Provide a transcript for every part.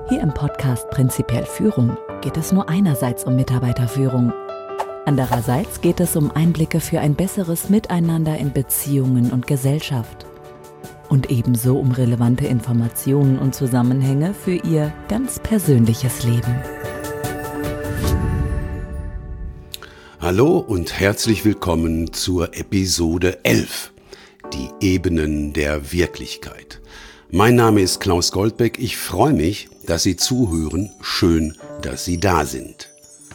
Hier im Podcast Prinzipiell Führung geht es nur einerseits um Mitarbeiterführung. Andererseits geht es um Einblicke für ein besseres Miteinander in Beziehungen und Gesellschaft. Und ebenso um relevante Informationen und Zusammenhänge für Ihr ganz persönliches Leben. Hallo und herzlich willkommen zur Episode 11, die Ebenen der Wirklichkeit. Mein Name ist Klaus Goldbeck, ich freue mich, dass Sie zuhören, schön, dass Sie da sind.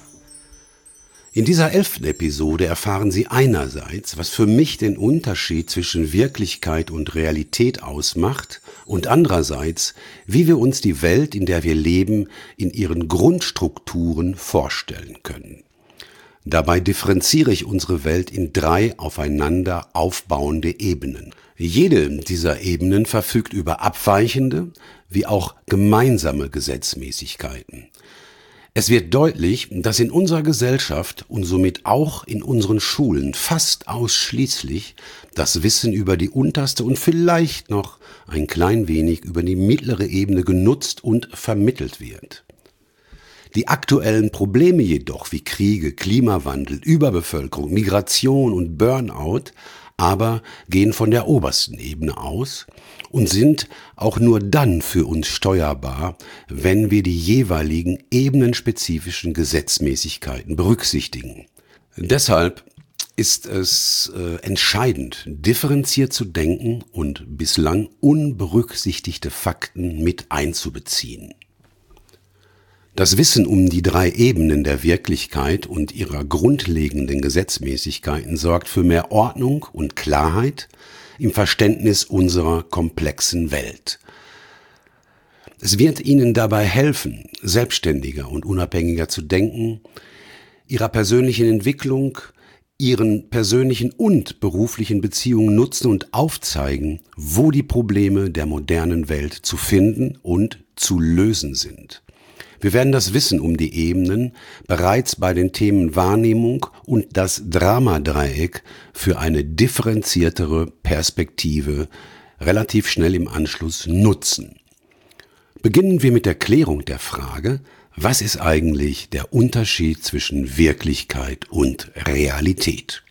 In dieser 11. Episode erfahren Sie einerseits, was für mich den Unterschied zwischen Wirklichkeit und Realität ausmacht und andererseits, wie wir uns die Welt, in der wir leben, in ihren Grundstrukturen vorstellen können. Dabei differenziere ich unsere Welt in 3 aufeinander aufbauende Ebenen. Jede dieser Ebenen verfügt über abweichende wie auch gemeinsame Gesetzmäßigkeiten. Es wird deutlich, dass in unserer Gesellschaft und somit auch in unseren Schulen fast ausschließlich das Wissen über die unterste und vielleicht noch ein klein wenig über die mittlere Ebene genutzt und vermittelt wird. Die aktuellen Probleme jedoch wie Kriege, Klimawandel, Überbevölkerung, Migration und Burnout aber gehen von der obersten Ebene aus und sind auch nur dann für uns steuerbar, wenn wir die jeweiligen ebenenspezifischen Gesetzmäßigkeiten berücksichtigen. Deshalb ist es entscheidend, differenziert zu denken und bislang unberücksichtigte Fakten mit einzubeziehen. Das Wissen um die 3 Ebenen der Wirklichkeit und ihrer grundlegenden Gesetzmäßigkeiten sorgt für mehr Ordnung und Klarheit im Verständnis unserer komplexen Welt. Es wird Ihnen dabei helfen, selbstständiger und unabhängiger zu denken, Ihrer persönlichen Entwicklung, Ihren persönlichen und beruflichen Beziehungen nutzen und aufzeigen, wo die Probleme der modernen Welt zu finden und zu lösen sind. Wir werden das Wissen um die Ebenen bereits bei den Themen Wahrnehmung und das Dramadreieck für eine differenziertere Perspektive relativ schnell im Anschluss nutzen. Beginnen wir mit der Klärung der Frage, was ist eigentlich der Unterschied zwischen Wirklichkeit und Realität?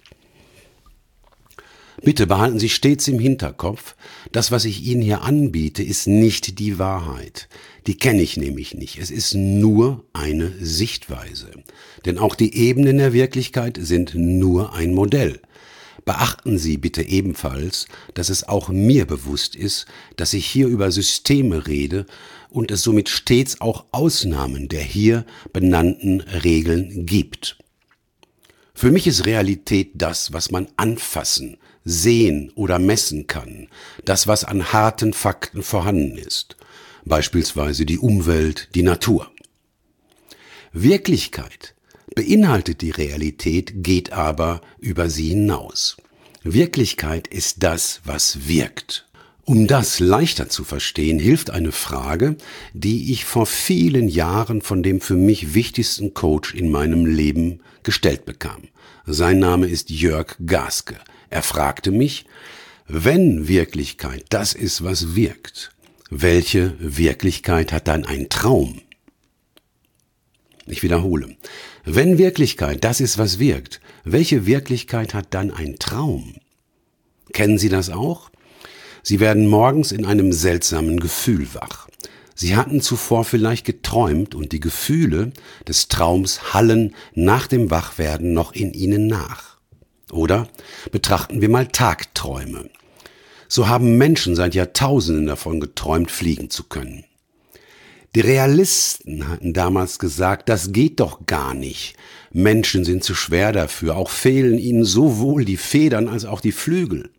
Bitte behalten Sie stets im Hinterkopf, das, was ich Ihnen hier anbiete, ist nicht die Wahrheit. Die kenne ich nämlich nicht. Es ist nur eine Sichtweise. Denn auch die Ebenen der Wirklichkeit sind nur ein Modell. Beachten Sie bitte ebenfalls, dass es auch mir bewusst ist, dass ich hier über Systeme rede und es somit stets auch Ausnahmen der hier benannten Regeln gibt. Für mich ist Realität das, was man anfassen, sehen oder messen kann, das, was an harten Fakten vorhanden ist, beispielsweise die Umwelt, die Natur. Wirklichkeit beinhaltet die Realität, geht aber über sie hinaus. Wirklichkeit ist das, was wirkt. Um das leichter zu verstehen, hilft eine Frage, die ich vor vielen Jahren von dem für mich wichtigsten Coach in meinem Leben gestellt bekam. Sein Name ist Jörg Gaske. Er fragte mich, wenn Wirklichkeit das ist, was wirkt, welche Wirklichkeit hat dann ein Traum? Ich wiederhole, wenn Wirklichkeit das ist, was wirkt, welche Wirklichkeit hat dann ein Traum? Kennen Sie das auch? Sie werden morgens in einem seltsamen Gefühl wach. Sie hatten zuvor vielleicht geträumt und die Gefühle des Traums hallen nach dem Wachwerden noch in Ihnen nach. Oder betrachten wir mal Tagträume. So haben Menschen seit Jahrtausenden davon geträumt, fliegen zu können. Die Realisten hatten damals gesagt, das geht doch gar nicht. Menschen sind zu schwer dafür, auch fehlen ihnen sowohl die Federn als auch die Flügel.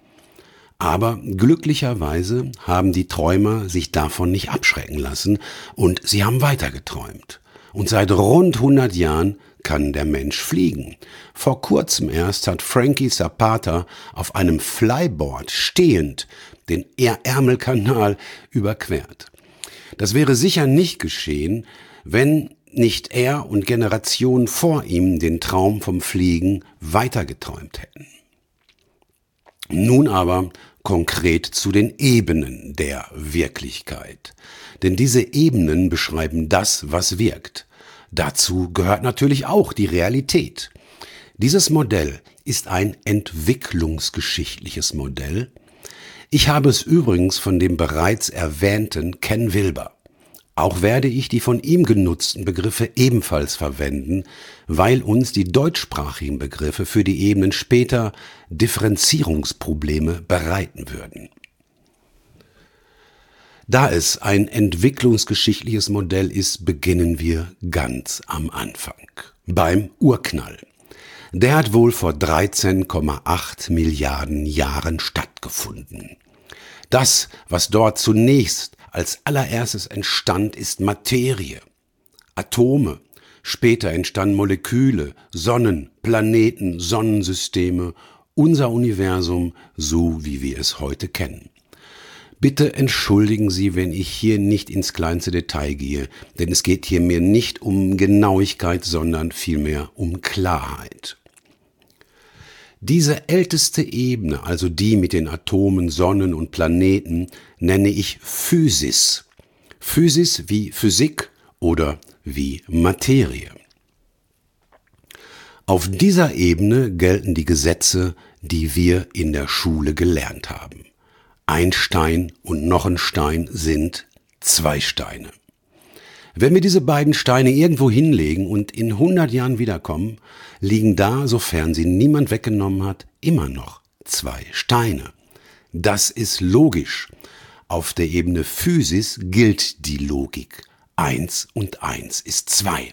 Aber glücklicherweise haben die Träumer sich davon nicht abschrecken lassen und sie haben weitergeträumt. Und seit rund 100 Jahren kann der Mensch fliegen. Vor kurzem erst hat Frankie Zapata auf einem Flyboard stehend den Ärmelkanal überquert. Das wäre sicher nicht geschehen, wenn nicht er und Generationen vor ihm den Traum vom Fliegen weitergeträumt hätten. Nun aber konkret zu den Ebenen der Wirklichkeit. Denn diese Ebenen beschreiben das, was wirkt. Dazu gehört natürlich auch die Realität. Dieses Modell ist ein entwicklungsgeschichtliches Modell. Ich habe es übrigens von dem bereits erwähnten Ken Wilber. Auch werde ich die von ihm genutzten Begriffe ebenfalls verwenden, weil uns die deutschsprachigen Begriffe für die Ebenen später Differenzierungsprobleme bereiten würden. Da es ein entwicklungsgeschichtliches Modell ist, beginnen wir ganz am Anfang, beim Urknall. Der hat wohl vor 13,8 Milliarden Jahren stattgefunden. Das, was dort zunächst als allererstes entstand, ist Materie, Atome. Später entstanden Moleküle, Sonnen, Planeten, Sonnensysteme, unser Universum, so wie wir es heute kennen. Bitte entschuldigen Sie, wenn ich hier nicht ins kleinste Detail gehe, denn es geht hier mir nicht um Genauigkeit, sondern vielmehr um Klarheit. Diese älteste Ebene, also die mit den Atomen, Sonnen und Planeten, nenne ich Physis. Physis wie Physik oder wie Materie. Auf dieser Ebene gelten die Gesetze, die wir in der Schule gelernt haben. Ein Stein und noch ein Stein sind 2 Steine. Wenn wir diese beiden Steine irgendwo hinlegen und in 100 Jahren wiederkommen, liegen da, sofern sie niemand weggenommen hat, immer noch 2 Steine. Das ist logisch. Auf der Ebene Physis gilt die Logik. 1 und 1 ist 2.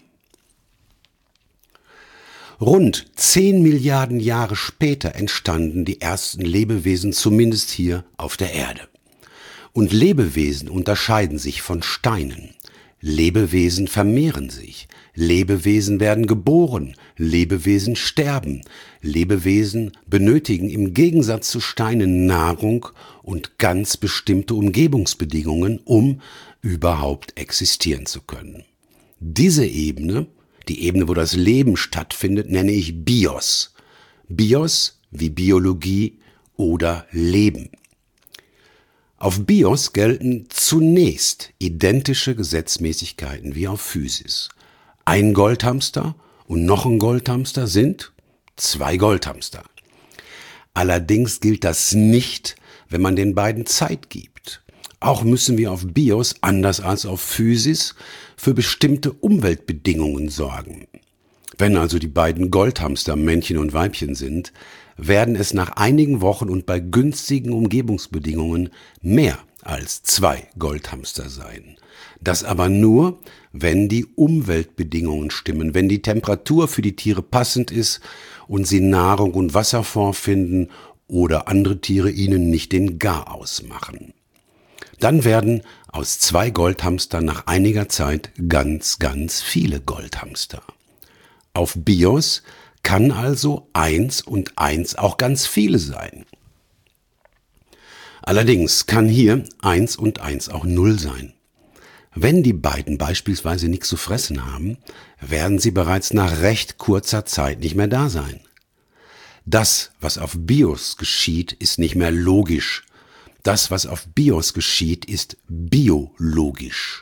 Rund 10 Milliarden Jahre später entstanden die ersten Lebewesen, zumindest hier auf der Erde. Und Lebewesen unterscheiden sich von Steinen. Lebewesen vermehren sich, Lebewesen werden geboren, Lebewesen sterben, Lebewesen benötigen im Gegensatz zu Steinen Nahrung und ganz bestimmte Umgebungsbedingungen, um überhaupt existieren zu können. Diese Ebene, die Ebene, wo das Leben stattfindet, nenne ich Bios. Bios wie Biologie oder Leben. Auf Bios gelten zunächst identische Gesetzmäßigkeiten wie auf Physis. Ein Goldhamster und noch ein Goldhamster sind 2 Goldhamster. Allerdings gilt das nicht, wenn man den beiden Zeit gibt. Auch müssen wir auf Bios, anders als auf Physis, für bestimmte Umweltbedingungen sorgen. Wenn also die beiden Goldhamster Männchen und Weibchen sind, werden es nach einigen Wochen und bei günstigen Umgebungsbedingungen mehr als 2 Goldhamster sein. Das aber nur, wenn die Umweltbedingungen stimmen, wenn die Temperatur für die Tiere passend ist und sie Nahrung und Wasser vorfinden oder andere Tiere ihnen nicht den Garaus machen. Dann werden aus 2 Goldhamstern nach einiger Zeit ganz, ganz viele Goldhamster. Auf Bios kann also 1 und 1 auch ganz viele sein. Allerdings kann hier 1 und 1 auch 0 sein. Wenn die beiden beispielsweise nichts zu fressen haben, werden sie bereits nach recht kurzer Zeit nicht mehr da sein. Das, was auf Bios geschieht, ist nicht mehr logisch. Das, was auf Bios geschieht, ist biologisch.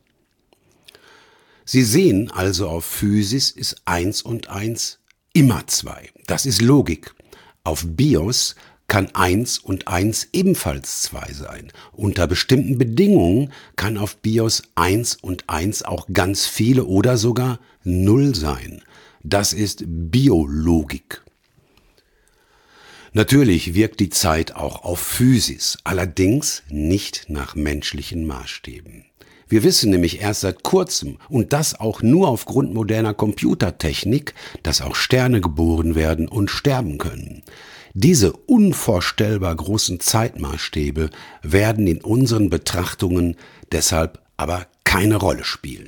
Sie sehen also, auf Physis ist 1 und 1 immer 2. Das ist Logik. Auf Bios kann 1 und 1 ebenfalls 2 sein. Unter bestimmten Bedingungen kann auf Bios 1 und 1 auch ganz viele oder sogar 0 sein. Das ist Biologik. Natürlich wirkt die Zeit auch auf Physis, allerdings nicht nach menschlichen Maßstäben. Wir wissen nämlich erst seit kurzem, und das auch nur aufgrund moderner Computertechnik, dass auch Sterne geboren werden und sterben können. Diese unvorstellbar großen Zeitmaßstäbe werden in unseren Betrachtungen deshalb aber keine Rolle spielen.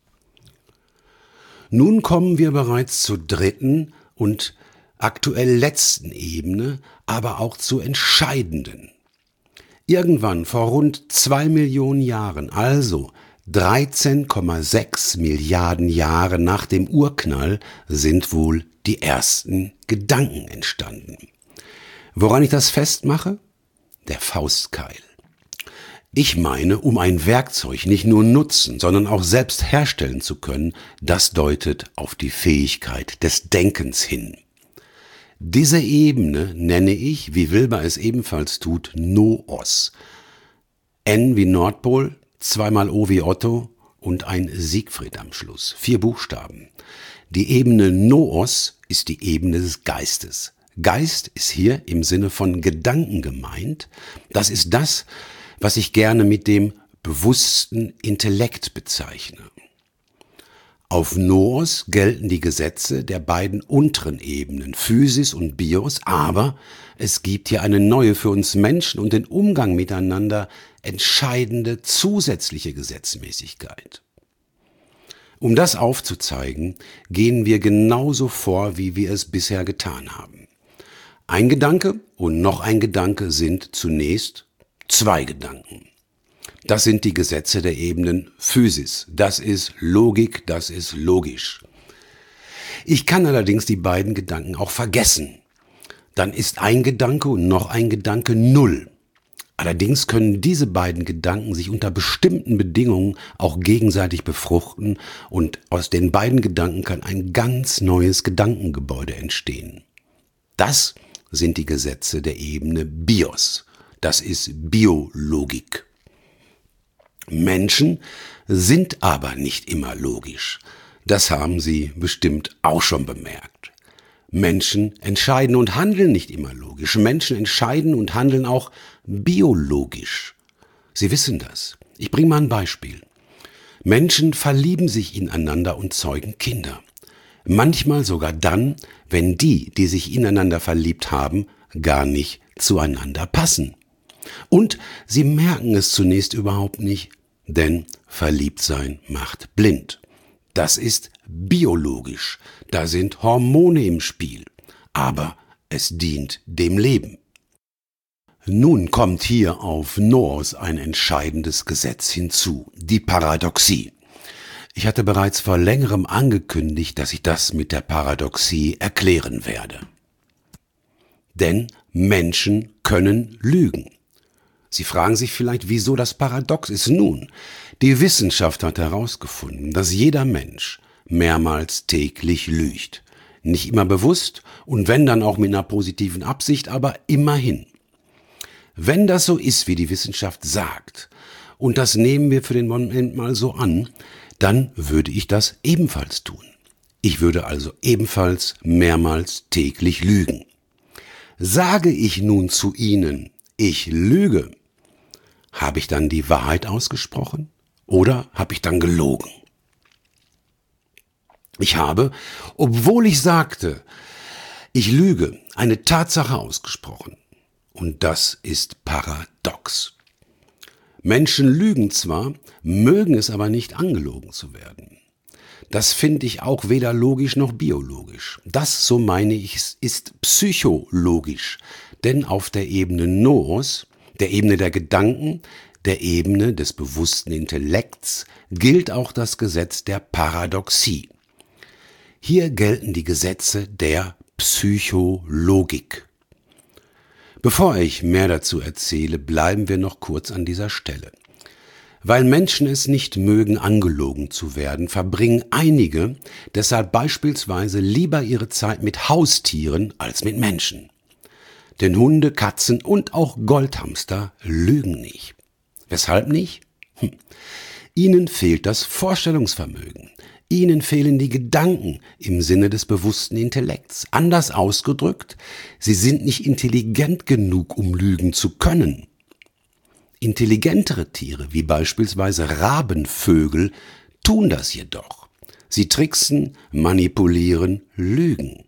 Nun kommen wir bereits zur dritten und aktuell letzten Ebene, aber auch zur entscheidenden. Irgendwann vor rund 2 Millionen Jahren, also 13,6 Milliarden Jahre nach dem Urknall, sind wohl die ersten Gedanken entstanden. Woran ich das festmache? der Faustkeil. Ich meine, um ein Werkzeug nicht nur nutzen, sondern auch selbst herstellen zu können, das deutet auf die Fähigkeit des Denkens hin. Diese Ebene nenne ich, wie Wilber es ebenfalls tut, Noos. N wie Nordpol, zweimal O wie Otto und ein Siegfried am Schluss. 4 Buchstaben. Die Ebene Noos ist die Ebene des Geistes. Geist ist hier im Sinne von Gedanken gemeint. Das ist das, was ich gerne mit dem bewussten Intellekt bezeichne. Auf Noos gelten die Gesetze der beiden unteren Ebenen, Physis und Bios, aber es gibt hier eine neue, für uns Menschen und den Umgang miteinander entscheidende zusätzliche Gesetzmäßigkeit. Um das aufzuzeigen, gehen wir genauso vor, wie wir es bisher getan haben. Ein Gedanke und noch ein Gedanke sind zunächst 2 Gedanken. Das sind die Gesetze der Ebenen Physis. Das ist Logik, das ist logisch. Ich kann allerdings die beiden Gedanken auch vergessen. Dann ist ein Gedanke und noch ein Gedanke 0. Allerdings können diese beiden Gedanken sich unter bestimmten Bedingungen auch gegenseitig befruchten und aus den beiden Gedanken kann ein ganz neues Gedankengebäude entstehen. Das sind die Gesetze der Ebene Bios. Das ist Biologik. Menschen sind aber nicht immer logisch. Das haben Sie bestimmt auch schon bemerkt. Menschen entscheiden und handeln nicht immer logisch. Menschen entscheiden und handeln auch biologisch. Sie wissen das. Ich bringe mal ein Beispiel. Menschen verlieben sich ineinander und zeugen Kinder. Manchmal sogar dann, wenn die sich ineinander verliebt haben, gar nicht zueinander passen. Und sie merken es zunächst überhaupt nicht, denn Verliebtsein macht blind. Das ist biologisch, da sind Hormone im Spiel, aber es dient dem Leben. Nun kommt hier auf Noos ein entscheidendes Gesetz hinzu, die Paradoxie. Ich hatte bereits vor längerem angekündigt, dass ich das mit der Paradoxie erklären werde. Denn Menschen können lügen. Sie fragen sich vielleicht, wieso das paradox ist. Nun, die Wissenschaft hat herausgefunden, dass jeder Mensch mehrmals täglich lügt. Nicht immer bewusst und wenn dann auch mit einer positiven Absicht, aber immerhin. Wenn das so ist, wie die Wissenschaft sagt, und das nehmen wir für den Moment mal so an, dann würde ich das ebenfalls tun. Ich würde also ebenfalls mehrmals täglich lügen. Sage ich nun zu Ihnen, ich lüge, habe ich dann die Wahrheit ausgesprochen oder habe ich dann gelogen? Ich habe, obwohl ich sagte, ich lüge, eine Tatsache ausgesprochen. Und das ist paradox. Menschen lügen zwar, mögen es aber nicht, angelogen zu werden. Das finde ich auch weder logisch noch biologisch. Das, so meine ich, ist psychologisch. Denn auf der Ebene Noos, der Ebene der Gedanken, der Ebene des bewussten Intellekts, gilt auch das Gesetz der Paradoxie. Hier gelten die Gesetze der Psychologik. Bevor ich mehr dazu erzähle, bleiben wir noch kurz an dieser Stelle. Weil Menschen es nicht mögen, angelogen zu werden, verbringen einige deshalb beispielsweise lieber ihre Zeit mit Haustieren als mit Menschen. Denn Hunde, Katzen und auch Goldhamster lügen nicht. Weshalb nicht? Ihnen fehlt das Vorstellungsvermögen. Ihnen fehlen die Gedanken im Sinne des bewussten Intellekts. Anders ausgedrückt, sie sind nicht intelligent genug, um lügen zu können. Intelligentere Tiere, wie beispielsweise Rabenvögel, tun das jedoch. Sie tricksen, manipulieren, lügen.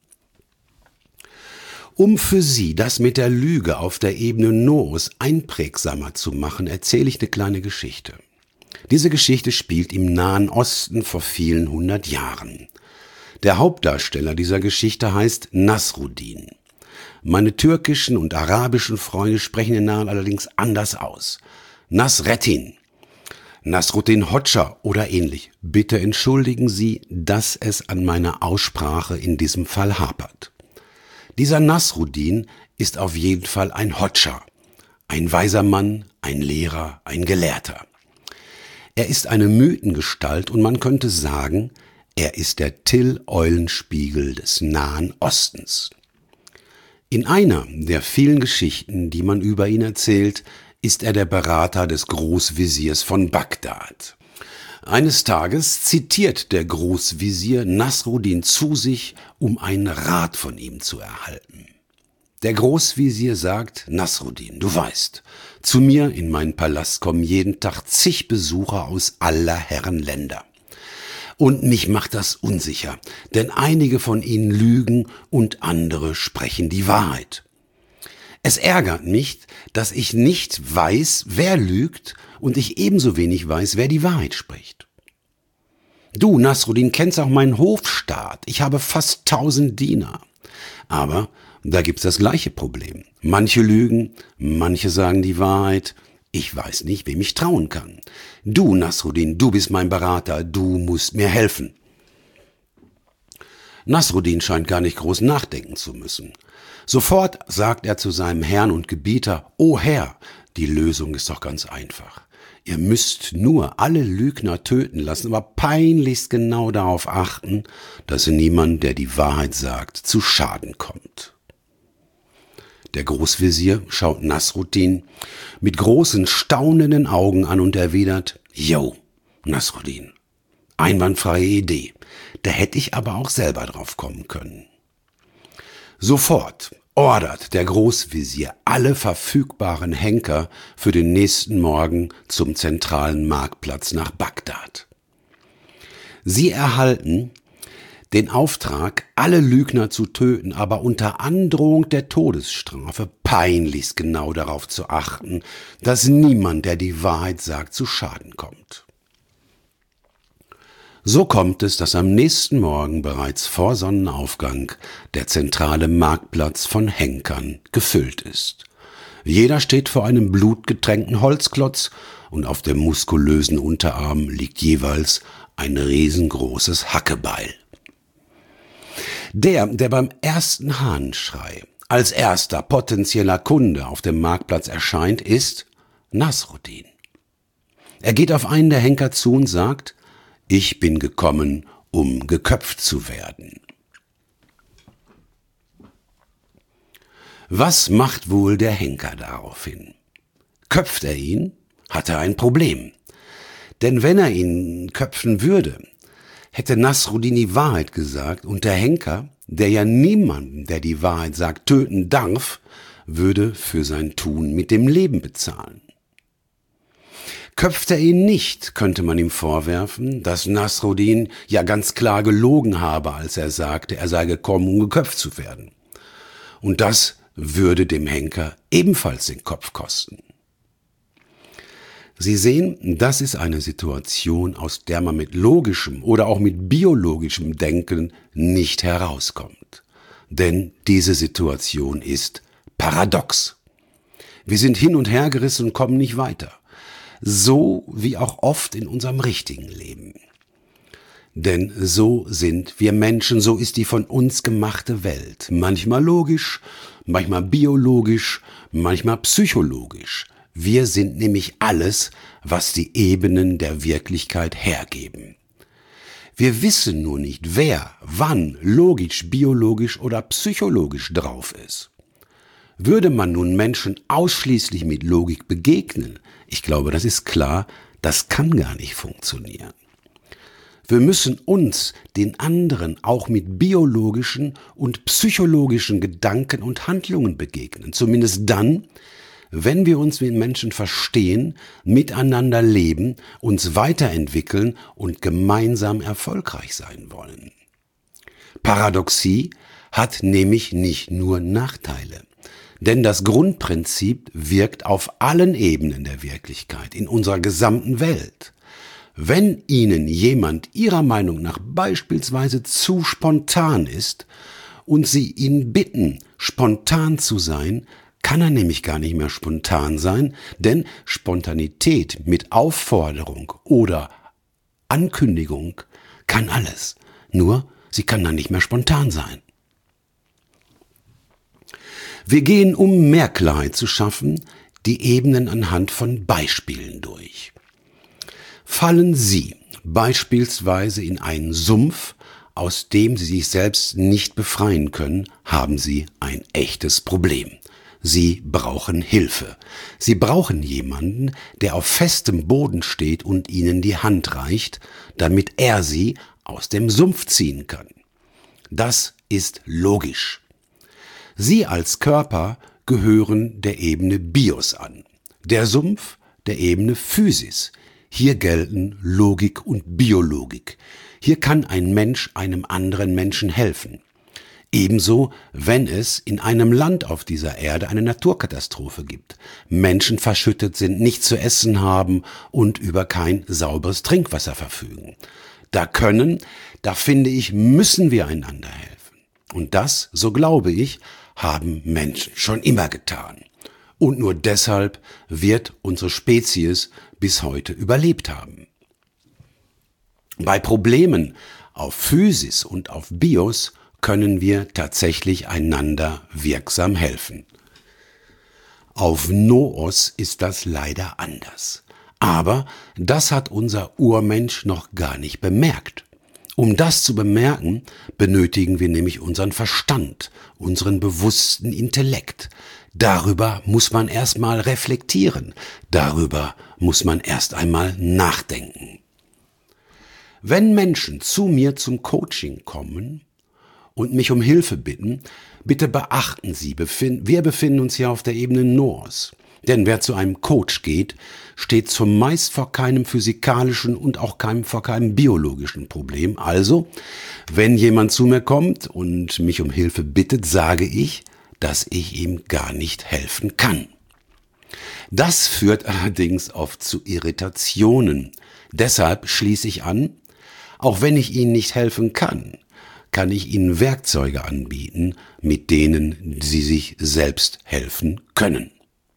Um für Sie das mit der Lüge auf der Ebene Noos einprägsamer zu machen, erzähle ich eine kleine Geschichte. Diese Geschichte spielt im Nahen Osten vor vielen 100 Jahren. Der Hauptdarsteller dieser Geschichte heißt Nasruddin. Meine türkischen und arabischen Freunde sprechen den Namen allerdings anders aus. Nasreddin, Nasruddin Hoxha oder ähnlich. Bitte entschuldigen Sie, dass es an meiner Aussprache in diesem Fall hapert. Dieser Nasruddin ist auf jeden Fall ein Hoxha, ein weiser Mann, ein Lehrer, ein Gelehrter. Er ist eine Mythengestalt und man könnte sagen, er ist der Till-Eulenspiegel des Nahen Ostens. In einer der vielen Geschichten, die man über ihn erzählt, ist er der Berater des Großveziers von Bagdad. Eines Tages zitiert der Großvezier Nasruddin zu sich, um einen Rat von ihm zu erhalten. Der Großvezier sagt: Nasruddin, du weißt, zu mir in meinen Palast kommen jeden Tag zig Besucher aus aller Herren Länder. Und mich macht das unsicher, denn einige von ihnen lügen und andere sprechen die Wahrheit. Es ärgert mich, dass ich nicht weiß, wer lügt und ich ebenso wenig weiß, wer die Wahrheit spricht. Du, Nasruddin, kennst auch meinen Hofstaat. Ich habe fast 1000 Diener. Aber da gibt's das gleiche Problem. Manche lügen, manche sagen die Wahrheit. Ich weiß nicht, wem ich trauen kann. Du, Nasruddin, du bist mein Berater, du musst mir helfen. Nasruddin scheint gar nicht groß nachdenken zu müssen. Sofort sagt er zu seinem Herrn und Gebieter: O Herr, die Lösung ist doch ganz einfach. Ihr müsst nur alle Lügner töten lassen, aber peinlichst genau darauf achten, dass niemand, der die Wahrheit sagt, zu Schaden kommt. Der Großvezier schaut Nasruddin mit großen, staunenden Augen an und erwidert: Jo, Nasruddin, einwandfreie Idee, da hätte ich aber auch selber drauf kommen können. Sofort ordert der Großvezier alle verfügbaren Henker für den nächsten Morgen zum zentralen Marktplatz nach Bagdad. Sie erhalten den Auftrag, alle Lügner zu töten, aber unter Androhung der Todesstrafe peinlichst genau darauf zu achten, dass niemand, der die Wahrheit sagt, zu Schaden kommt. So kommt es, dass am nächsten Morgen bereits vor Sonnenaufgang der zentrale Marktplatz von Henkern gefüllt ist. Jeder steht vor einem blutgetränkten Holzklotz und auf dem muskulösen Unterarm liegt jeweils ein riesengroßes Hackebeil. Der beim ersten Hahnenschrei als erster potenzieller Kunde auf dem Marktplatz erscheint, ist Nasruddin. Er geht auf einen der Henker zu und sagt: Ich bin gekommen, um geköpft zu werden. Was macht wohl der Henker daraufhin? Köpft er ihn, hat er ein Problem. Denn wenn er ihn köpfen würde, hätte Nasruddin die Wahrheit gesagt und der Henker, der ja niemanden, der die Wahrheit sagt, töten darf, würde für sein Tun mit dem Leben bezahlen. Köpft er ihn nicht, könnte man ihm vorwerfen, dass Nasruddin ja ganz klar gelogen habe, als er sagte, er sei gekommen, um geköpft zu werden. Und das würde dem Henker ebenfalls den Kopf kosten. Sie sehen, das ist eine Situation, aus der man mit logischem oder auch mit biologischem Denken nicht herauskommt. Denn diese Situation ist paradox. Wir sind hin und her gerissen und kommen nicht weiter. So wie auch oft in unserem richtigen Leben. Denn so sind wir Menschen, so ist die von uns gemachte Welt. Manchmal logisch, manchmal biologisch, manchmal psychologisch. Wir sind nämlich alles, was die Ebenen der Wirklichkeit hergeben. Wir wissen nur nicht, wer, wann logisch, biologisch oder psychologisch drauf ist. Würde man nun Menschen ausschließlich mit Logik begegnen, ich glaube, das ist klar, das kann gar nicht funktionieren. Wir müssen uns, den anderen, auch mit biologischen und psychologischen Gedanken und Handlungen begegnen. Zumindest dann, wenn wir uns mit Menschen verstehen, miteinander leben, uns weiterentwickeln und gemeinsam erfolgreich sein wollen. Paradoxie hat nämlich nicht nur Nachteile. Denn das Grundprinzip wirkt auf allen Ebenen der Wirklichkeit, in unserer gesamten Welt. Wenn Ihnen jemand Ihrer Meinung nach beispielsweise zu spontan ist und Sie ihn bitten, spontan zu sein, kann er nämlich gar nicht mehr spontan sein, denn Spontanität mit Aufforderung oder Ankündigung kann alles. Nur, sie kann dann nicht mehr spontan sein. Wir gehen, um mehr Klarheit zu schaffen, die Ebenen anhand von Beispielen durch. Fallen Sie beispielsweise in einen Sumpf, aus dem Sie sich selbst nicht befreien können, haben Sie ein echtes Problem. Sie brauchen Hilfe. Sie brauchen jemanden, der auf festem Boden steht und Ihnen die Hand reicht, damit er Sie aus dem Sumpf ziehen kann. Das ist logisch. Sie als Körper gehören der Ebene Bios an, der Sumpf der Ebene Physis. Hier gelten Logik und Biologik. Hier kann ein Mensch einem anderen Menschen helfen. Ebenso, wenn es in einem Land auf dieser Erde eine Naturkatastrophe gibt, Menschen verschüttet sind, nichts zu essen haben und über kein sauberes Trinkwasser verfügen. Da finde ich, müssen wir einander helfen. Und das, so glaube ich, haben Menschen schon immer getan. Und nur deshalb wird unsere Spezies bis heute überlebt haben. Bei Problemen auf Physis und auf Bios können wir tatsächlich einander wirksam helfen. Auf Noos ist das leider anders. Aber das hat unser Urmensch noch gar nicht bemerkt. Um das zu bemerken, benötigen wir nämlich unseren Verstand, unseren bewussten Intellekt. Darüber muss man erstmal reflektieren. Darüber muss man erst einmal nachdenken. Wenn Menschen zu mir zum Coaching kommen und mich um Hilfe bitten, bitte beachten Sie, wir befinden uns hier auf der Ebene Noos. Denn wer zu einem Coach geht, steht zumeist vor keinem physikalischen und auch vor keinem biologischen Problem. Also, wenn jemand zu mir kommt und mich um Hilfe bittet, sage ich, dass ich ihm gar nicht helfen kann. Das führt allerdings oft zu Irritationen. Deshalb schließe ich an, auch wenn ich Ihnen nicht helfen kann ich Ihnen Werkzeuge anbieten, mit denen Sie sich selbst helfen können.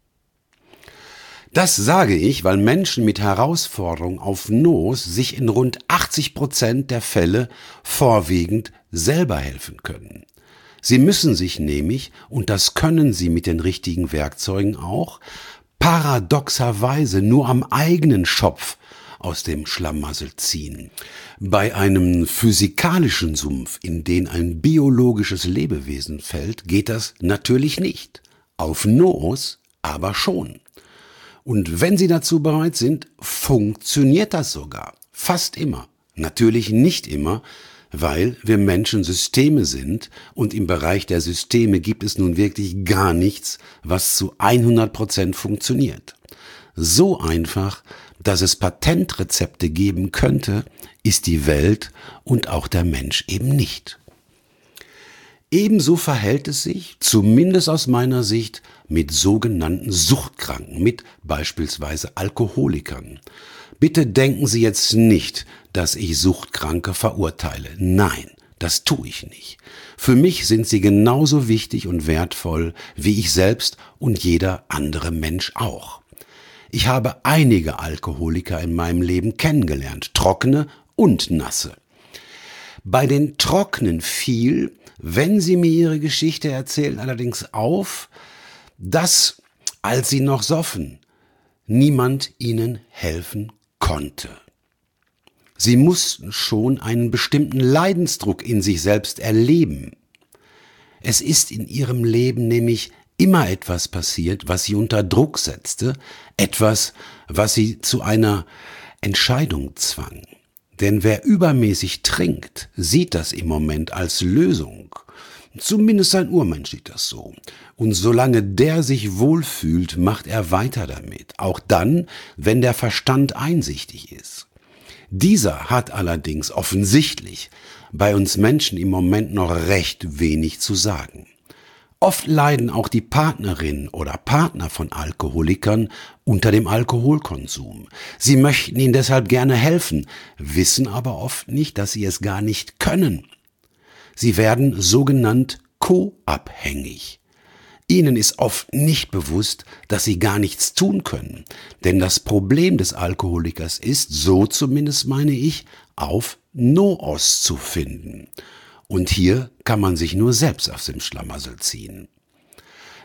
Das sage ich, weil Menschen mit Herausforderungen auf Noos sich in rund 80% der Fälle vorwiegend selber helfen können. Sie müssen sich nämlich, und das können sie mit den richtigen Werkzeugen auch, paradoxerweise nur am eigenen Schopf aus dem Schlamassel ziehen. Bei einem physikalischen Sumpf, in den ein biologisches Lebewesen fällt, geht das natürlich nicht. Auf Noos aber schon. Und wenn Sie dazu bereit sind, funktioniert das sogar. Fast immer. Natürlich nicht immer, weil wir Menschen Systeme sind und im Bereich der Systeme gibt es nun wirklich gar nichts, was zu 100% funktioniert. So einfach, dass es Patentrezepte geben könnte, ist die Welt und auch der Mensch eben nicht. Ebenso verhält es sich, zumindest aus meiner Sicht, mit sogenannten Suchtkranken, mit beispielsweise Alkoholikern. Bitte denken Sie jetzt nicht, dass ich Suchtkranke verurteile. Nein, das tue ich nicht. Für mich sind sie genauso wichtig und wertvoll wie ich selbst und jeder andere Mensch auch. Ich habe einige Alkoholiker in meinem Leben kennengelernt, trockene und nasse. Bei den Trockenen fiel, wenn sie mir ihre Geschichte erzählen, allerdings auf, dass, als sie noch soffen, niemand ihnen helfen konnte. Sie mussten schon einen bestimmten Leidensdruck in sich selbst erleben. Es ist in ihrem Leben nämlich immer etwas passiert, was sie unter Druck setzte, etwas, was sie zu einer Entscheidung zwang. Denn wer übermäßig trinkt, sieht das im Moment als Lösung. Zumindest ein Urmensch sieht das so. Und solange der sich wohlfühlt, macht er weiter damit. Auch dann, wenn der Verstand einsichtig ist. Dieser hat allerdings offensichtlich bei uns Menschen im Moment noch recht wenig zu sagen. Oft leiden auch die Partnerinnen oder Partner von Alkoholikern unter dem Alkoholkonsum. Sie möchten ihnen deshalb gerne helfen, wissen aber oft nicht, dass sie es gar nicht können. Sie werden sogenannt co-abhängig. Ihnen ist oft nicht bewusst, dass sie gar nichts tun können. Denn das Problem des Alkoholikers ist, so zumindest meine ich, auf Noos zu finden. Und hier kann man sich nur selbst aus dem Schlamassel ziehen.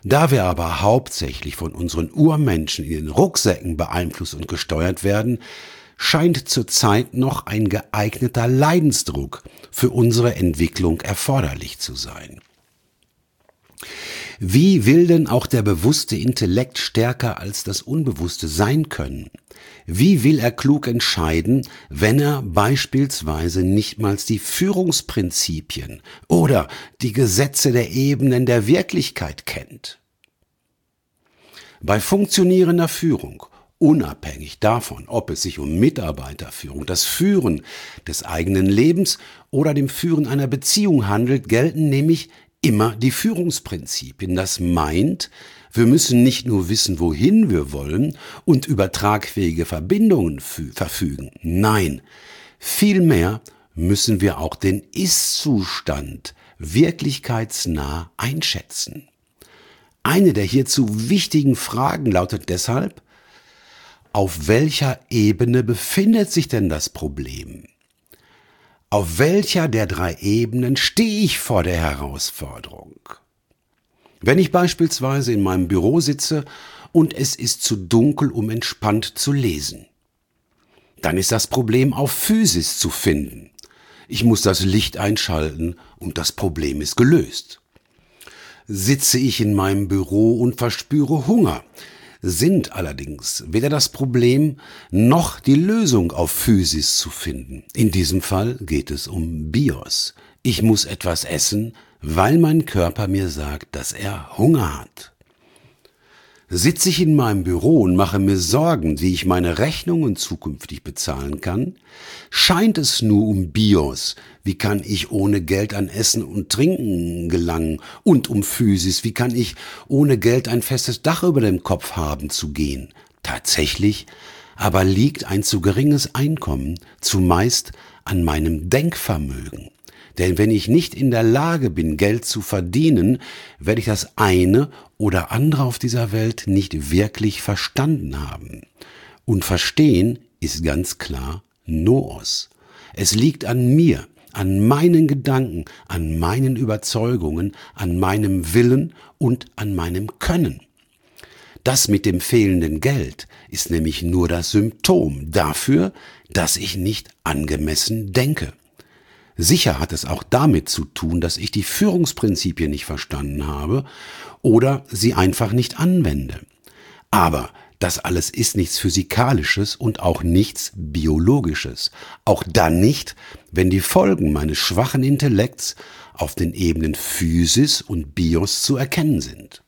Da wir aber hauptsächlich von unseren Urmenschen in den Rucksäcken beeinflusst und gesteuert werden, scheint zurzeit noch ein geeigneter Leidensdruck für unsere Entwicklung erforderlich zu sein. Wie will denn auch der bewusste Intellekt stärker als das Unbewusste sein können? Wie will er klug entscheiden, wenn er beispielsweise nichtmals die Führungsprinzipien oder die Gesetze der Ebenen der Wirklichkeit kennt? Bei funktionierender Führung, unabhängig davon, ob es sich um Mitarbeiterführung, das Führen des eigenen Lebens oder dem Führen einer Beziehung handelt, gelten nämlich immer die Führungsprinzipien. Das meint, wir müssen nicht nur wissen, wohin wir wollen und über tragfähige Verbindungen verfügen. Nein, vielmehr müssen wir auch den Ist-Zustand wirklichkeitsnah einschätzen. Eine der hierzu wichtigen Fragen lautet deshalb: Auf welcher Ebene befindet sich denn das Problem? Auf welcher der 3 Ebenen stehe ich vor der Herausforderung? Wenn ich beispielsweise in meinem Büro sitze und es ist zu dunkel, um entspannt zu lesen, dann ist das Problem auf Physis zu finden. Ich muss das Licht einschalten und das Problem ist gelöst. Sitze ich in meinem Büro und verspüre Hunger, sind allerdings weder das Problem noch die Lösung auf Physis zu finden. In diesem Fall geht es um Bios. Ich muss etwas essen, weil mein Körper mir sagt, dass er Hunger hat. Sitze ich in meinem Büro und mache mir Sorgen, wie ich meine Rechnungen zukünftig bezahlen kann, scheint es nur um Bios, wie kann ich ohne Geld an Essen und Trinken gelangen, und um Physis, wie kann ich ohne Geld ein festes Dach über dem Kopf haben, zu gehen. Tatsächlich aber liegt ein zu geringes Einkommen zumeist an meinem Denkvermögen. Denn wenn ich nicht in der Lage bin, Geld zu verdienen, werde ich das eine oder andere auf dieser Welt nicht wirklich verstanden haben. Und verstehen ist ganz klar Noos. Es liegt an mir, an meinen Gedanken, an meinen Überzeugungen, an meinem Willen und an meinem Können. Das mit dem fehlenden Geld ist nämlich nur das Symptom dafür, dass ich nicht angemessen denke. Sicher hat es auch damit zu tun, dass ich die Führungsprinzipien nicht verstanden habe oder sie einfach nicht anwende. Aber das alles ist nichts Physikalisches und auch nichts Biologisches. Auch dann nicht, wenn die Folgen meines schwachen Intellekts auf den Ebenen Physis und Bios zu erkennen sind.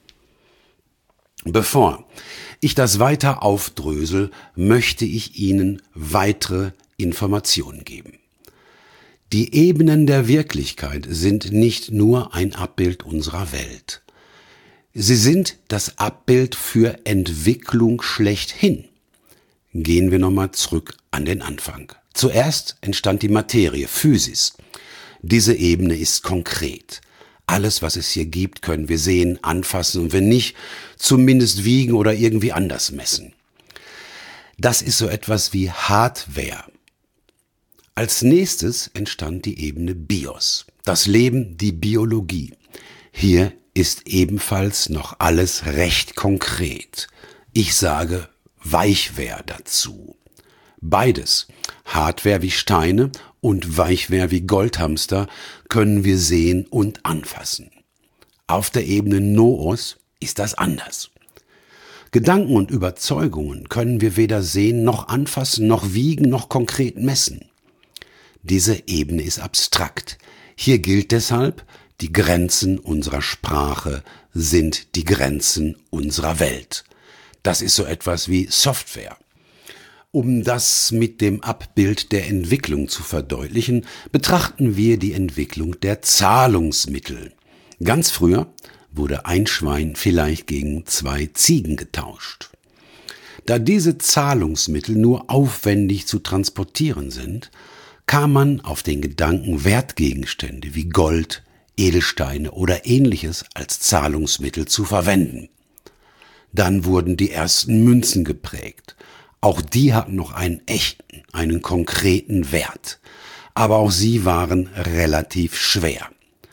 Bevor ich das weiter aufdrösel, möchte ich Ihnen weitere Informationen geben. Die Ebenen der Wirklichkeit sind nicht nur ein Abbild unserer Welt. Sie sind das Abbild für Entwicklung schlechthin. Gehen wir nochmal zurück an den Anfang. Zuerst entstand die Materie, Physis. Diese Ebene ist konkret. Alles, was es hier gibt, können wir sehen, anfassen und wenn nicht, zumindest wiegen oder irgendwie anders messen. Das ist so etwas wie Hardware. Als nächstes entstand die Ebene Bios, das Leben, die Biologie. Hier ist ebenfalls noch alles recht konkret. Ich sage Weichware dazu. Beides, Hardware wie Steine und Weichware wie Goldhamster, können wir sehen und anfassen. Auf der Ebene Noos ist das anders. Gedanken und Überzeugungen können wir weder sehen noch anfassen, noch wiegen, noch konkret messen. Diese Ebene ist abstrakt. Hier gilt deshalb, die Grenzen unserer Sprache sind die Grenzen unserer Welt. Das ist so etwas wie Software. Um das mit dem Abbild der Entwicklung zu verdeutlichen, betrachten wir die Entwicklung der Zahlungsmittel. Ganz früher wurde ein Schwein vielleicht gegen 2 Ziegen getauscht. Da diese Zahlungsmittel nur aufwendig zu transportieren sind, kam man auf den Gedanken, Wertgegenstände wie Gold, Edelsteine oder Ähnliches als Zahlungsmittel zu verwenden. Dann wurden die ersten Münzen geprägt. Auch die hatten noch einen echten, einen konkreten Wert. Aber auch sie waren relativ schwer.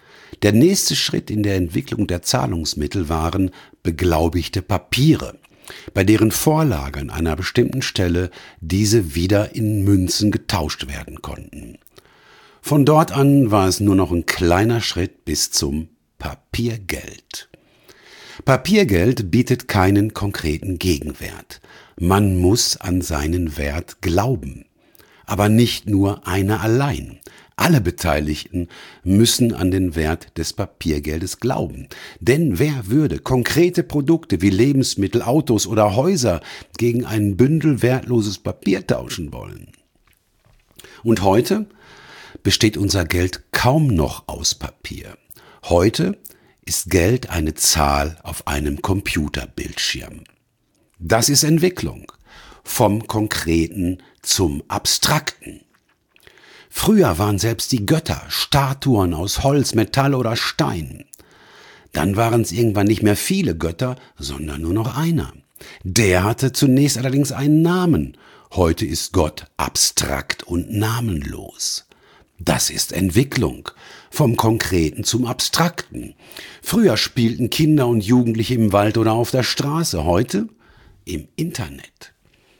Der nächste Schritt in der Entwicklung der Zahlungsmittel waren beglaubigte Papiere, bei deren Vorlage an einer bestimmten Stelle diese wieder in Münzen getauscht werden konnten. Von dort an war es nur noch ein kleiner Schritt bis zum Papiergeld. Papiergeld bietet keinen konkreten Gegenwert. Man muss an seinen Wert glauben. Aber nicht nur einer allein. Alle Beteiligten müssen an den Wert des Papiergeldes glauben. Denn wer würde konkrete Produkte wie Lebensmittel, Autos oder Häuser gegen ein Bündel wertloses Papier tauschen wollen? Und heute besteht unser Geld kaum noch aus Papier. Heute ist Geld eine Zahl auf einem Computerbildschirm. Das ist Entwicklung. Vom Konkreten zum Abstrakten. Früher waren selbst die Götter Statuen aus Holz, Metall oder Stein. Dann waren es irgendwann nicht mehr viele Götter, sondern nur noch einer. Der hatte zunächst allerdings einen Namen. Heute ist Gott abstrakt und namenlos. Das ist Entwicklung, vom Konkreten zum Abstrakten. Früher spielten Kinder und Jugendliche im Wald oder auf der Straße, heute im Internet.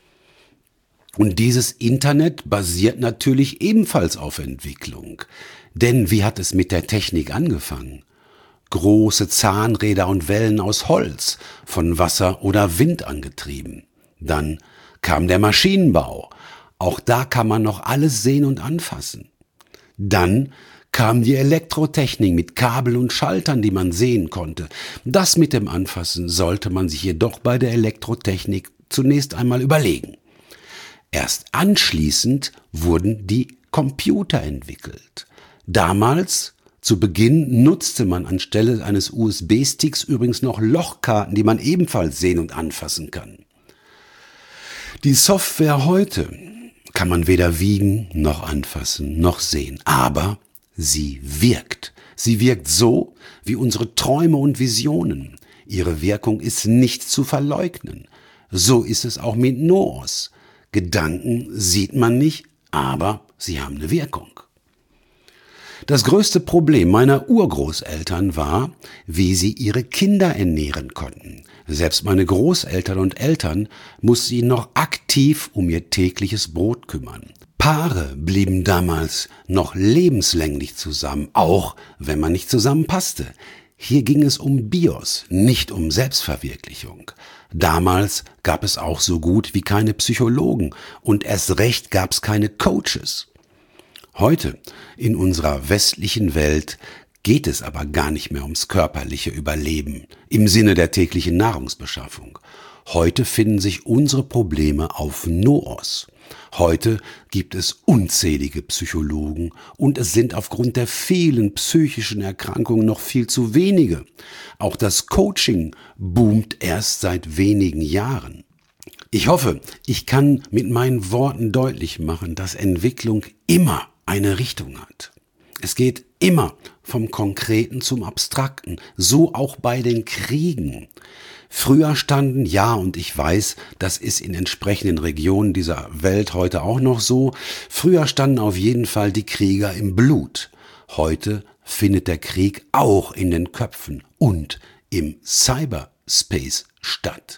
Und dieses Internet basiert natürlich ebenfalls auf Entwicklung. Denn wie hat es mit der Technik angefangen? Große Zahnräder und Wellen aus Holz, von Wasser oder Wind angetrieben. Dann kam der Maschinenbau. Auch da kann man noch alles sehen und anfassen. Dann kam die Elektrotechnik mit Kabel und Schaltern, die man sehen konnte. Das mit dem Anfassen sollte man sich jedoch bei der Elektrotechnik zunächst einmal überlegen. Erst anschließend wurden die Computer entwickelt. Damals, zu Beginn, nutzte man anstelle eines USB-Sticks übrigens noch Lochkarten, die man ebenfalls sehen und anfassen kann. Die Software heute kann man weder wiegen, noch anfassen, noch sehen. Aber sie wirkt. Sie wirkt so wie unsere Träume und Visionen. Ihre Wirkung ist nicht zu verleugnen. So ist es auch mit Noos. Gedanken sieht man nicht, aber sie haben eine Wirkung. Das größte Problem meiner Urgroßeltern war, wie sie ihre Kinder ernähren konnten. Selbst meine Großeltern und Eltern mussten sich noch aktiv um ihr tägliches Brot kümmern. Paare blieben damals noch lebenslänglich zusammen, auch wenn man nicht zusammenpasste. Hier ging es um Bios, nicht um Selbstverwirklichung. Damals gab es auch so gut wie keine Psychologen und erst recht gab es keine Coaches. Heute, in unserer westlichen Welt, geht es aber gar nicht mehr ums körperliche Überleben im Sinne der täglichen Nahrungsbeschaffung. Heute finden sich unsere Probleme auf Noos. Heute gibt es unzählige Psychologen und es sind aufgrund der vielen psychischen Erkrankungen noch viel zu wenige. Auch das Coaching boomt erst seit wenigen Jahren. Ich hoffe, ich kann mit meinen Worten deutlich machen, dass Entwicklung immer eine Richtung hat. Es geht immer vom Konkreten zum Abstrakten, so auch bei den Kriegen. Früher standen, ja, und ich weiß, das ist in entsprechenden Regionen dieser Welt heute auch noch so, früher standen auf jeden Fall die Krieger im Blut. Heute findet der Krieg auch in den Köpfen und im Cyberspace statt.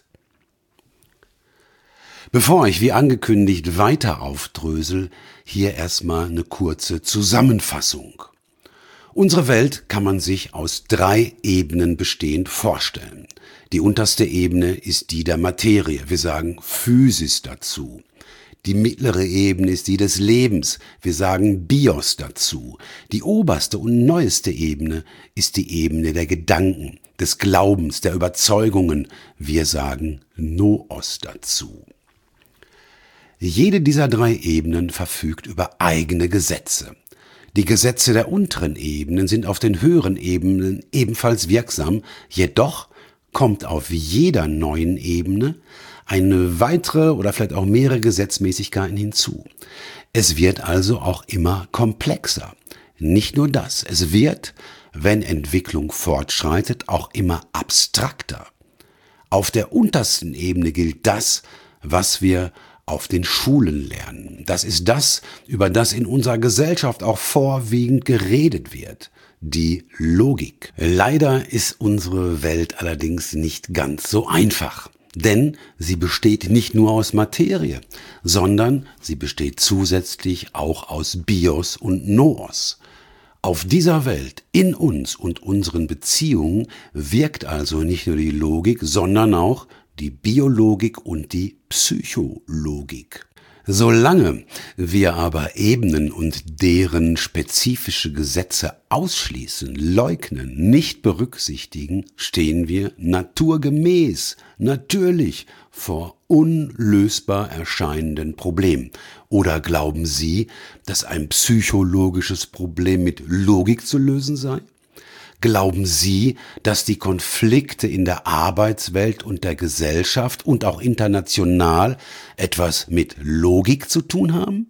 Bevor ich wie angekündigt weiter aufdrösel, hier erstmal eine kurze Zusammenfassung. Unsere Welt kann man sich aus 3 Ebenen bestehend vorstellen. Die unterste Ebene ist die der Materie, wir sagen Physis dazu. Die mittlere Ebene ist die des Lebens, wir sagen Bios dazu. Die oberste und neueste Ebene ist die Ebene der Gedanken, des Glaubens, der Überzeugungen, wir sagen Noos dazu. Jede dieser 3 Ebenen verfügt über eigene Gesetze. Die Gesetze der unteren Ebenen sind auf den höheren Ebenen ebenfalls wirksam, jedoch kommt auf jeder neuen Ebene eine weitere oder vielleicht auch mehrere Gesetzmäßigkeiten hinzu. Es wird also auch immer komplexer. Nicht nur das, es wird, wenn Entwicklung fortschreitet, auch immer abstrakter. Auf der untersten Ebene gilt das, was wir auf den Schulen lernen. Das ist das, über das in unserer Gesellschaft auch vorwiegend geredet wird. Die Logik. Leider ist unsere Welt allerdings nicht ganz so einfach. Denn sie besteht nicht nur aus Materie, sondern sie besteht zusätzlich auch aus Bios und Noos. Auf dieser Welt, in uns und unseren Beziehungen, wirkt also nicht nur die Logik, sondern auch die Biologik und die Psychologik. Solange wir aber Ebenen und deren spezifische Gesetze ausschließen, leugnen, nicht berücksichtigen, stehen wir naturgemäß, natürlich vor unlösbar erscheinenden Problemen. Oder glauben Sie, dass ein psychologisches Problem mit Logik zu lösen sei? Glauben Sie, dass die Konflikte in der Arbeitswelt und der Gesellschaft und auch international etwas mit Logik zu tun haben?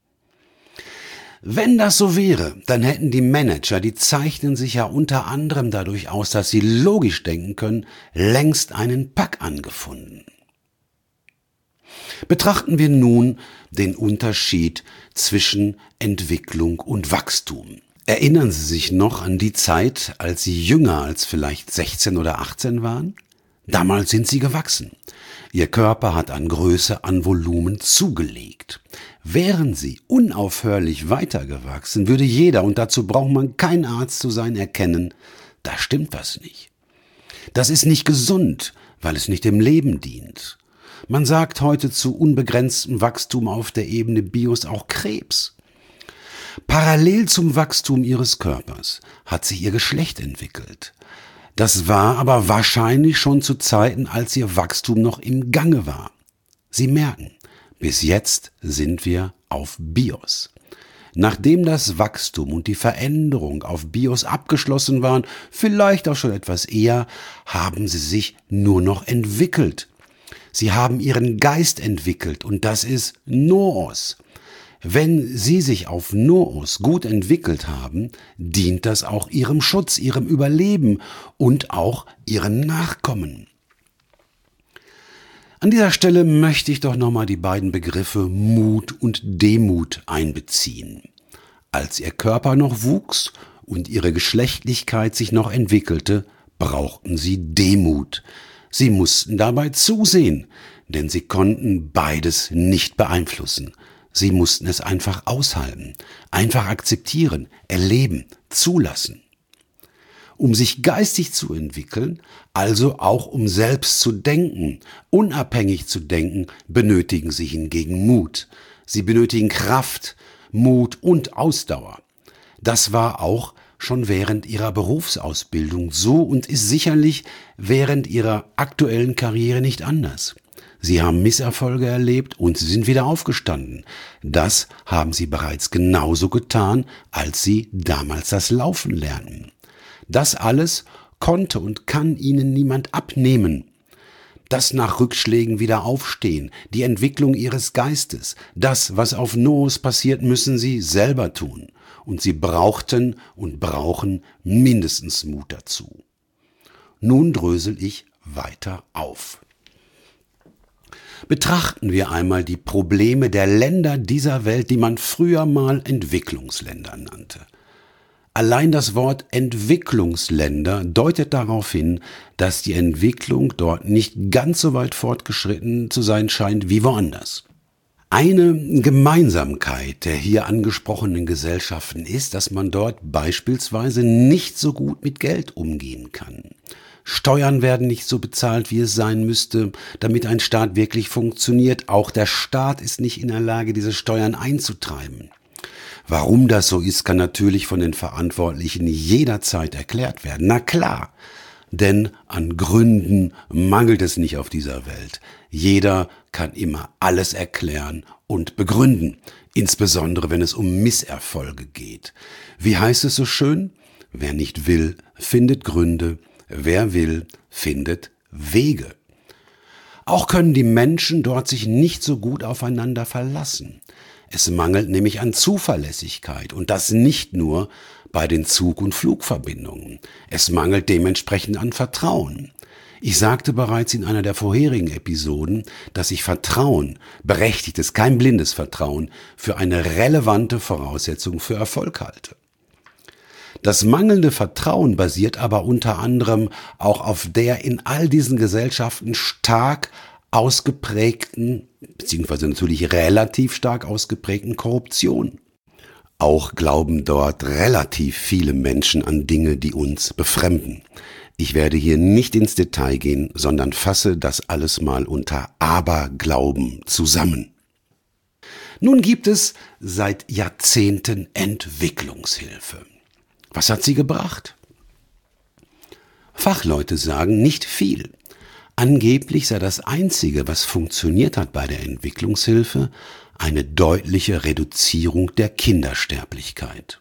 Wenn das so wäre, dann hätten die Manager, die zeichnen sich ja unter anderem dadurch aus, dass sie logisch denken können, längst einen Pack angefunden. Betrachten wir nun den Unterschied zwischen Entwicklung und Wachstum. Erinnern Sie sich noch an die Zeit, als Sie jünger als vielleicht 16 oder 18 waren? Damals sind Sie gewachsen. Ihr Körper hat an Größe, an Volumen zugelegt. Wären Sie unaufhörlich weitergewachsen, würde jeder, und dazu braucht man kein Arzt zu sein, erkennen, da stimmt was nicht. Das ist nicht gesund, weil es nicht dem Leben dient. Man sagt heute zu unbegrenztem Wachstum auf der Ebene Bios auch Krebs. Parallel zum Wachstum ihres Körpers hat sich ihr Geschlecht entwickelt. Das war aber wahrscheinlich schon zu Zeiten, als ihr Wachstum noch im Gange war. Sie merken, bis jetzt sind wir auf Bios. Nachdem das Wachstum und die Veränderung auf Bios abgeschlossen waren, vielleicht auch schon etwas eher, haben sie sich nur noch entwickelt. Sie haben ihren Geist entwickelt und das ist Noos. Wenn Sie sich auf Noos gut entwickelt haben, dient das auch Ihrem Schutz, Ihrem Überleben und auch Ihren Nachkommen. An dieser Stelle möchte ich doch nochmal die beiden Begriffe Mut und Demut einbeziehen. Als Ihr Körper noch wuchs und Ihre Geschlechtlichkeit sich noch entwickelte, brauchten Sie Demut. Sie mussten dabei zusehen, denn Sie konnten beides nicht beeinflussen. Sie mussten es einfach aushalten, einfach akzeptieren, erleben, zulassen. Um sich geistig zu entwickeln, also auch um selbst zu denken, unabhängig zu denken, benötigen sie hingegen Mut. Sie benötigen Kraft, Mut und Ausdauer. Das war auch schon während ihrer Berufsausbildung so und ist sicherlich während ihrer aktuellen Karriere nicht anders. Sie haben Misserfolge erlebt und sie sind wieder aufgestanden. Das haben sie bereits genauso getan, als sie damals das Laufen lernten. Das alles konnte und kann ihnen niemand abnehmen. Das nach Rückschlägen wieder aufstehen, die Entwicklung ihres Geistes, das, was auf Noos passiert, müssen sie selber tun. Und sie brauchten und brauchen mindestens Mut dazu. Nun drösel ich weiter auf. Betrachten wir einmal die Probleme der Länder dieser Welt, die man früher mal Entwicklungsländer nannte. Allein das Wort Entwicklungsländer deutet darauf hin, dass die Entwicklung dort nicht ganz so weit fortgeschritten zu sein scheint wie woanders. Eine Gemeinsamkeit der hier angesprochenen Gesellschaften ist, dass man dort beispielsweise nicht so gut mit Geld umgehen kann. Steuern werden nicht so bezahlt, wie es sein müsste, damit ein Staat wirklich funktioniert. Auch der Staat ist nicht in der Lage, diese Steuern einzutreiben. Warum das so ist, kann natürlich von den Verantwortlichen jederzeit erklärt werden. Na klar, denn an Gründen mangelt es nicht auf dieser Welt. Jeder kann immer alles erklären und begründen, insbesondere wenn es um Misserfolge geht. Wie heißt es so schön? Wer nicht will, findet Gründe. Wer will, findet Wege. Auch können die Menschen dort sich nicht so gut aufeinander verlassen. Es mangelt nämlich an Zuverlässigkeit und das nicht nur bei den Zug- und Flugverbindungen. Es mangelt dementsprechend an Vertrauen. Ich sagte bereits in einer der vorherigen Episoden, dass ich Vertrauen, berechtigtes, kein blindes Vertrauen, für eine relevante Voraussetzung für Erfolg halte. Das mangelnde Vertrauen basiert aber unter anderem auch auf der in all diesen Gesellschaften stark ausgeprägten, beziehungsweise natürlich relativ stark ausgeprägten Korruption. Auch glauben dort relativ viele Menschen an Dinge, die uns befremden. Ich werde hier nicht ins Detail gehen, sondern fasse das alles mal unter Aberglauben zusammen. Nun gibt es seit Jahrzehnten Entwicklungshilfe. Was hat sie gebracht? Fachleute sagen nicht viel. Angeblich sei das Einzige, was funktioniert hat bei der Entwicklungshilfe, eine deutliche Reduzierung der Kindersterblichkeit.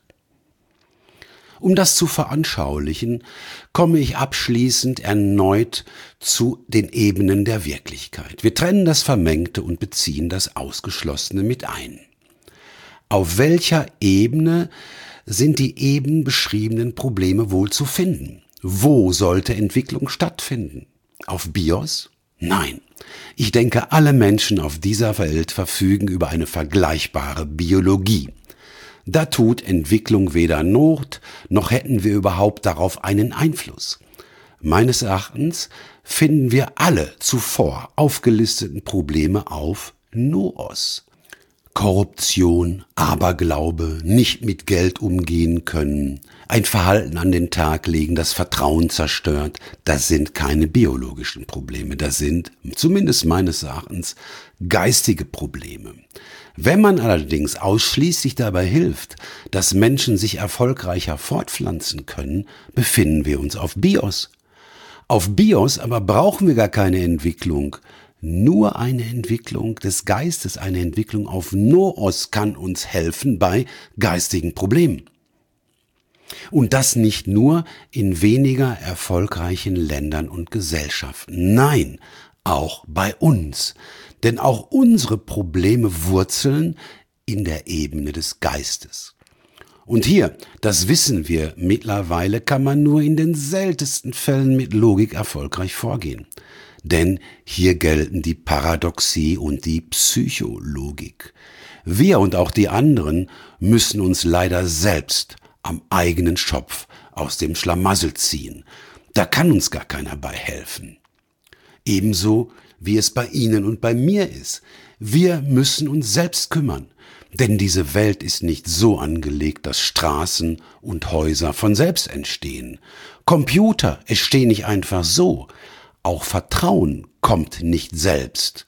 Um das zu veranschaulichen, komme ich abschließend erneut zu den Ebenen der Wirklichkeit. Wir trennen das Vermengte und beziehen das Ausgeschlossene mit ein. Auf welcher Ebene sind die eben beschriebenen Probleme wohl zu finden? Wo sollte Entwicklung stattfinden? Auf BIOS? Nein. Ich denke, alle Menschen auf dieser Welt verfügen über eine vergleichbare Biologie. Da tut Entwicklung weder Not, noch hätten wir überhaupt darauf einen Einfluss. Meines Erachtens finden wir alle zuvor aufgelisteten Probleme auf Noos. Korruption, Aberglaube, nicht mit Geld umgehen können, ein Verhalten an den Tag legen, das Vertrauen zerstört, das sind keine biologischen Probleme, das sind, zumindest meines Erachtens, geistige Probleme. Wenn man allerdings ausschließlich dabei hilft, dass Menschen sich erfolgreicher fortpflanzen können, befinden wir uns auf BIOS. Auf BIOS aber brauchen wir gar keine Entwicklung. Nur eine Entwicklung des Geistes, eine Entwicklung auf Noos kann uns helfen bei geistigen Problemen. Und das nicht nur in weniger erfolgreichen Ländern und Gesellschaften. Nein, auch bei uns. Denn auch unsere Probleme wurzeln in der Ebene des Geistes. Und hier, das wissen wir mittlerweile, kann man nur in den seltensten Fällen mit Logik erfolgreich vorgehen. Denn hier gelten die Paradoxie und die Psychologik. Wir und auch die anderen müssen uns leider selbst am eigenen Schopf aus dem Schlamassel ziehen. Da kann uns gar keiner bei helfen. Ebenso wie es bei Ihnen und bei mir ist. Wir müssen uns selbst kümmern. Denn diese Welt ist nicht so angelegt, dass Straßen und Häuser von selbst entstehen. Computer entstehen nicht einfach so. Auch Vertrauen kommt nicht selbst.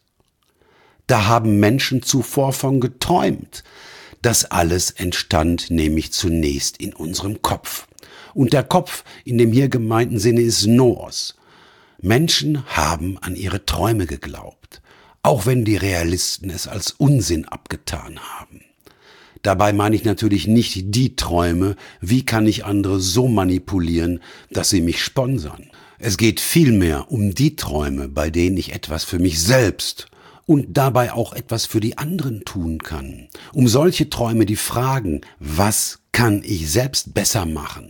Da haben Menschen zuvor von geträumt. Das alles entstand nämlich zunächst in unserem Kopf. Und der Kopf in dem hier gemeinten Sinne ist Noos. Menschen haben an ihre Träume geglaubt, auch wenn die Realisten es als Unsinn abgetan haben. Dabei meine ich natürlich nicht die Träume, wie kann ich andere so manipulieren, dass sie mich sponsern. Es geht vielmehr um die Träume, bei denen ich etwas für mich selbst und dabei auch etwas für die anderen tun kann. Um solche Träume, die fragen, was kann ich selbst besser machen?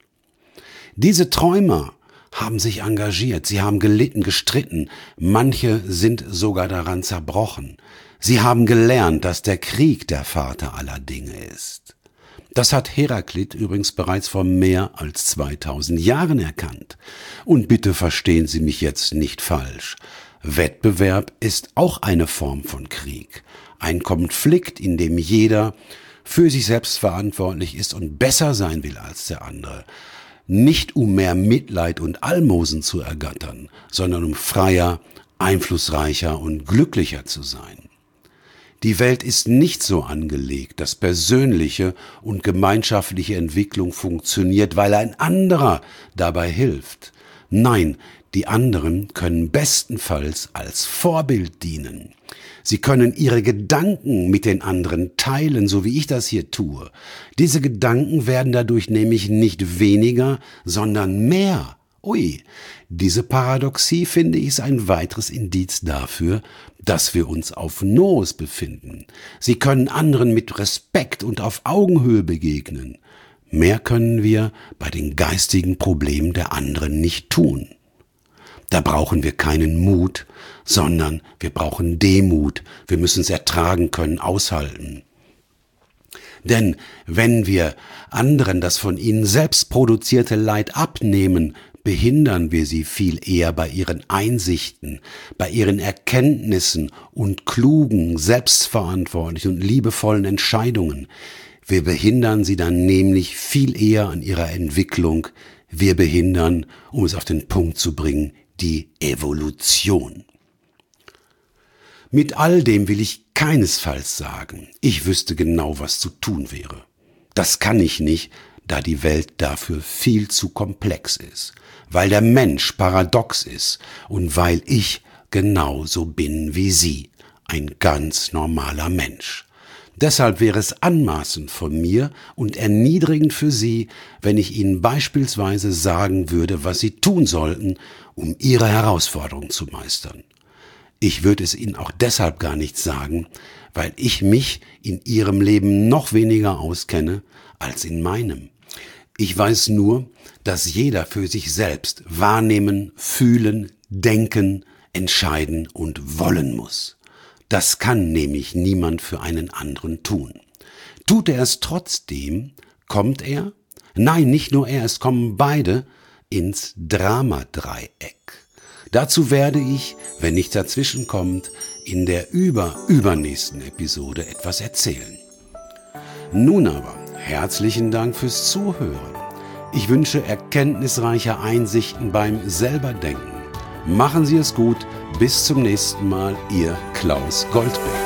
Diese Träumer haben sich engagiert, sie haben gelitten, gestritten, manche sind sogar daran zerbrochen. Sie haben gelernt, dass der Krieg der Vater aller Dinge ist. Das hat Heraklit übrigens bereits vor mehr als 2000 Jahren erkannt. Und bitte verstehen Sie mich jetzt nicht falsch. Wettbewerb ist auch eine Form von Krieg. Ein Konflikt, in dem jeder für sich selbst verantwortlich ist und besser sein will als der andere. Nicht um mehr Mitleid und Almosen zu ergattern, sondern um freier, einflussreicher und glücklicher zu sein. Die Welt ist nicht so angelegt, dass persönliche und gemeinschaftliche Entwicklung funktioniert, weil ein anderer dabei hilft. Nein, die anderen können bestenfalls als Vorbild dienen. Sie können ihre Gedanken mit den anderen teilen, so wie ich das hier tue. Diese Gedanken werden dadurch nämlich nicht weniger, sondern mehr. Ui, diese Paradoxie, finde ich, ist ein weiteres Indiz dafür, dass wir uns auf Noos befinden. Sie können anderen mit Respekt und auf Augenhöhe begegnen. Mehr können wir bei den geistigen Problemen der anderen nicht tun. Da brauchen wir keinen Mut, sondern wir brauchen Demut. Wir müssen es ertragen können, aushalten. Denn wenn wir anderen das von ihnen selbst produzierte Leid abnehmen, behindern wir sie viel eher bei ihren Einsichten, bei ihren Erkenntnissen und klugen, selbstverantwortlichen und liebevollen Entscheidungen. Wir behindern sie dann nämlich viel eher an ihrer Entwicklung. Wir behindern, um es auf den Punkt zu bringen, die Evolution. Mit all dem will ich keinesfalls sagen, ich wüsste genau, was zu tun wäre. Das kann ich nicht, da die Welt dafür viel zu komplex ist, weil der Mensch paradox ist und weil ich genauso bin wie Sie, ein ganz normaler Mensch. Deshalb wäre es anmaßend von mir und erniedrigend für Sie, wenn ich Ihnen beispielsweise sagen würde, was Sie tun sollten, um Ihre Herausforderung zu meistern. Ich würde es Ihnen auch deshalb gar nicht sagen, weil ich mich in Ihrem Leben noch weniger auskenne als in meinem. Ich weiß nur, dass jeder für sich selbst wahrnehmen, fühlen, denken, entscheiden und wollen muss. Das kann nämlich niemand für einen anderen tun. Tut er es trotzdem, kommt er, nein, nicht nur er, es kommen beide ins Dramadreieck. Dazu werde ich, wenn nichts dazwischenkommt, in der übernächsten Episode etwas erzählen. Nun aber, herzlichen Dank fürs Zuhören. Ich wünsche erkenntnisreiche Einsichten beim Selberdenken. Machen Sie es gut, bis zum nächsten Mal, Ihr Klaus Goldberg.